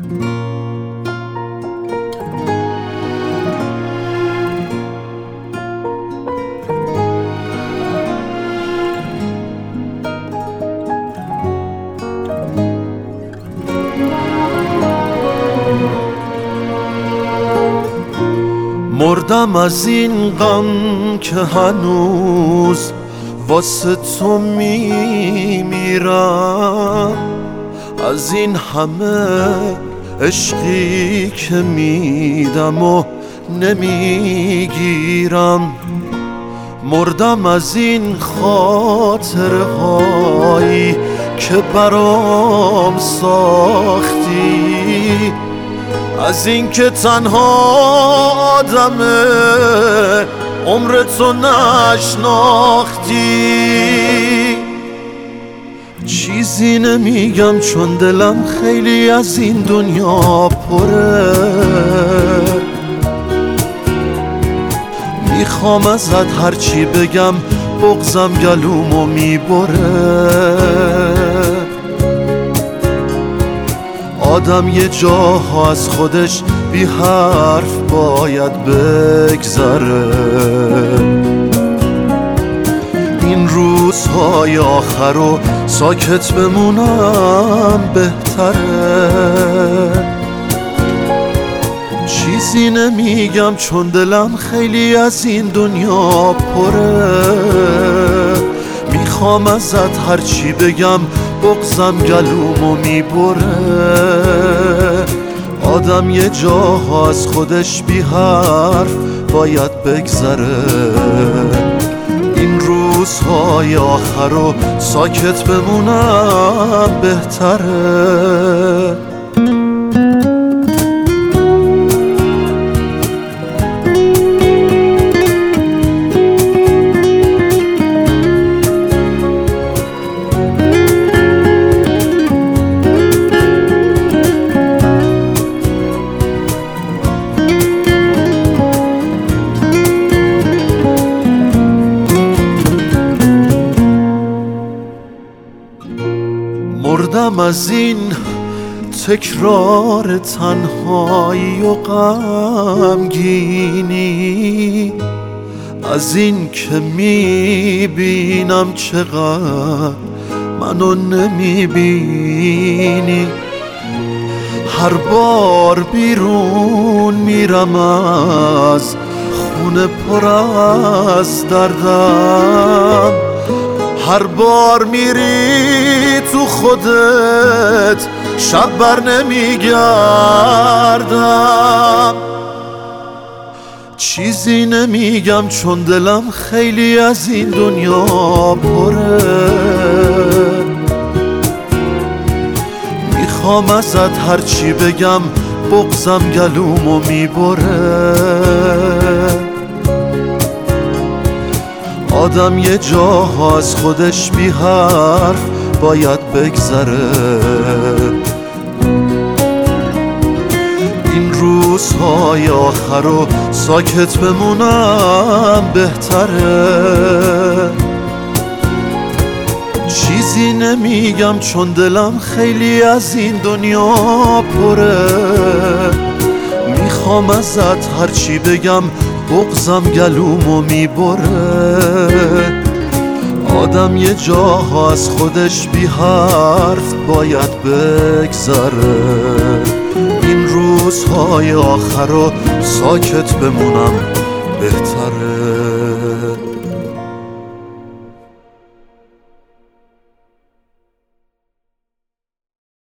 مردم از این غم که هنوز واسه تو میمیرم، از این همه عشقی که میدم و نمیگیرم. مردم از این خاطره هایی که برام ساختی، از این که تنها آدمه عمر تو نشناختی. چیزی نمیگم چون دلم خیلی از این دنیا پره، میخوام ازت هرچی بگم بغضم گلومو میبره. آدم یه جاها از خودش بی حرف باید بگذره، این روزهای آخر رو ساکت بمونم بهتره. چیزی نمیگم چون دلم خیلی از این دنیا پره، میخوام ازت هرچی بگم بغضم گلومو میبره. آدم یه جاها از خودش بی حرف باید بگذره، این روزهای آخر رو ساکت بمونم بهتره. مردم از این تکرار تنهایی و غمگینی، از این که میبینم چقدر منو نمیبینی. هر بار بیرون میرم از خونه پر از دردم، هر بار میری تو خودت شب بر نمیگردم. چیزی نمیگم چون دلم خیلی از این دنیا پره، میخوام ازت هرچی بگم بغضم گلومو میبره. آدم یه جاها از خودش بی حرف باید بگذره، این روزهای آخر رو ساکت بمونم بهتره. چیزی نمیگم چون دلم خیلی از این دنیا پره، میخوام ازت هرچی بگم بغضم گلومو میبره. آدم یه جاها از خودش بی حرف باید بگذره، این روزهای آخر رو ساکت بمونم بهتره.